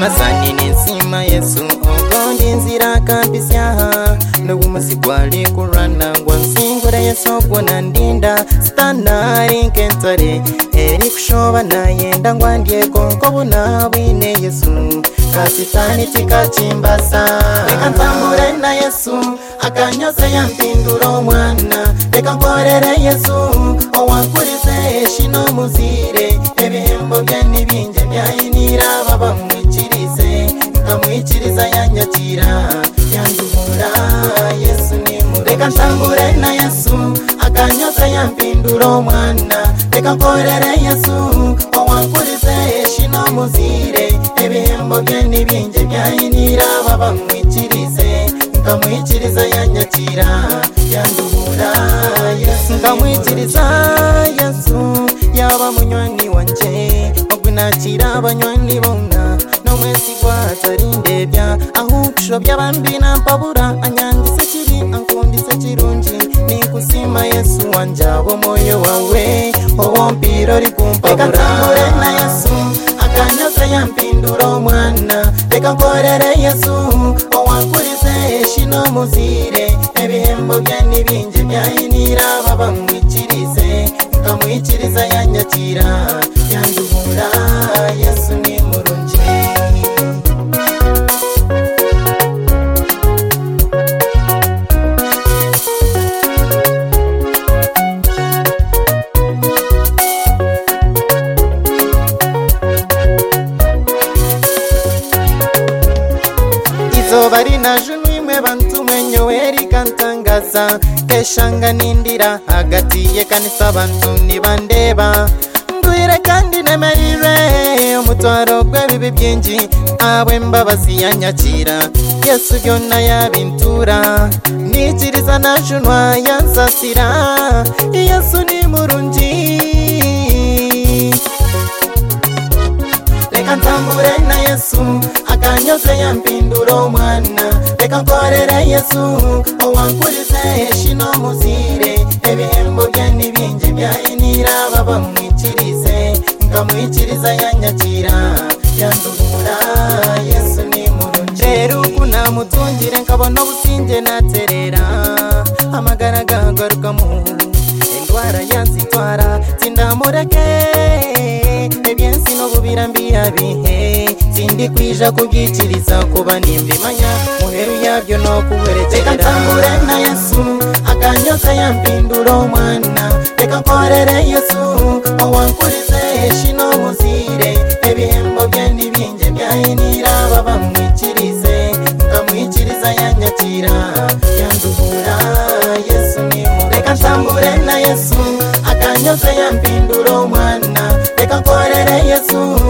masani nensima Yesu ogondi nzira kampisiaha nogumusigwali kurana ngwansingura Yesu gwona ndinda stanari nkentare eri kushoba nayenda ngwandye konko bunabwine Yesu kasitani tikachimbasa reka ntambure na Yesu akanyoze yampindura omwana reka nkorere Yesu owankurize shino muzire ebihembo bye nibinje byayinira baba mwikirize nkamwikiriza yanyakira yanduhura Yesu ni reka ntambure na Yesu akanyoze yampindura omwana reka nkorere Yesu owankurize shino muzire ebihembo bye nibinje byayinira baba mwikirize nkamwikiriza yanyakira yanduhura Yesu nkamwikiriza Yesu yaba munywani wanje ogwinakira abanywani bona nomwesi gwatarindebya aho kushobya bambi nampabura anyandise kiri ankundise kirungi nikusima Yesu wanje abo moyo wawe owompiro likumpabura na Yesu akanyoze yampindura omwana reka nkorere Yesu owankurize shino muzire ebihembo bye nibinje byayinira baba mwikirize nkamwikiriza yanyakira yanduhura Yesu ni murungi bari na junu imwe bantu mwenyoweri kantangaza keshanga nindira hagati ye kanisa bantu nibandeba ndwire kandi nemerire umutwaro gwebibi byinji abwe mbabazi yanyakira Yesu byonna yabintura nikiriza na junwa yansasira Yesu ni murungi reka ntambure na Yesu akanyoze yampindura omwana reka nkorere Yesu owankurize shino muzire ebihembo bye nibinje byayinira baba mwikirize nkamwikiriza yanyakira yanduhura Yesu ni murungi rero kuna mutungire nkabona obusinge naterera amagara gagarukamu endwara yansitwara tindamureke ebyensi n'obubira mbiyabihe sindi kwija kubyikiriza kuba nimbimanya muheru yabyo no kuwerekerera reka ntambure na Yesu akanyoze yampindura omwana reka nkorere Yesu owankurize shino muzire ebihembo bye nibinje byayinira baba mwikirize nkamwikiriza yanyakira yanduhura Yesu ni reka ntambure na Yesu akanyoze yampindura omwana reka nkorere Yesu